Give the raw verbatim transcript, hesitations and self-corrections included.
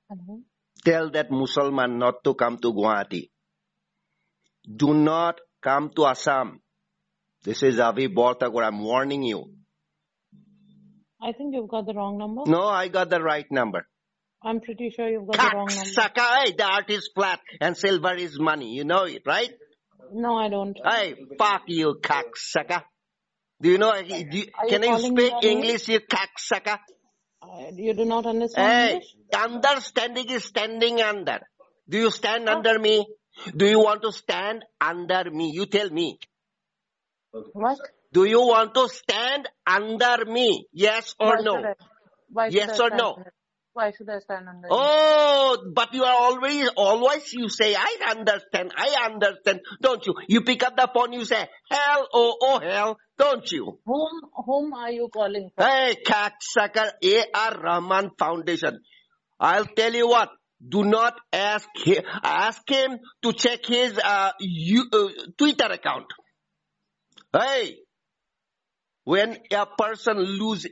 Hello. Tell that Musalman not to come to Guwahati. Do not come to Assam. This is Avi Borthakur. I'm warning you. I think you've got the wrong number. No, I got the right number. I'm pretty sure you've got the wrong number. Cocksucker. Hey, the art is flat and silver is money. You know it, right? No, I don't. Hey, fuck you, cocksucker. Do you know, do you, Are you can you calling me speak by name? English, you cocksucker? Uh, you do not understand Hey, English? understanding is standing under. Do you stand Huh? under me? Do you want to stand under me? You tell me. What? Do you want to stand under me? Yes or Why no? should I? Why should Yes I or stand no? under? Why should I stand under you? Oh, but you are always, always you say, I understand, I understand, don't you? You pick up the phone, you say, hell, oh, oh, hell, don't you? Whom whom are you calling for? Hey, cocksucker, A R. Rahman Foundation. I'll tell you what, do not ask him, ask him to check his uh, you, uh, Twitter account. Hey, when a person lose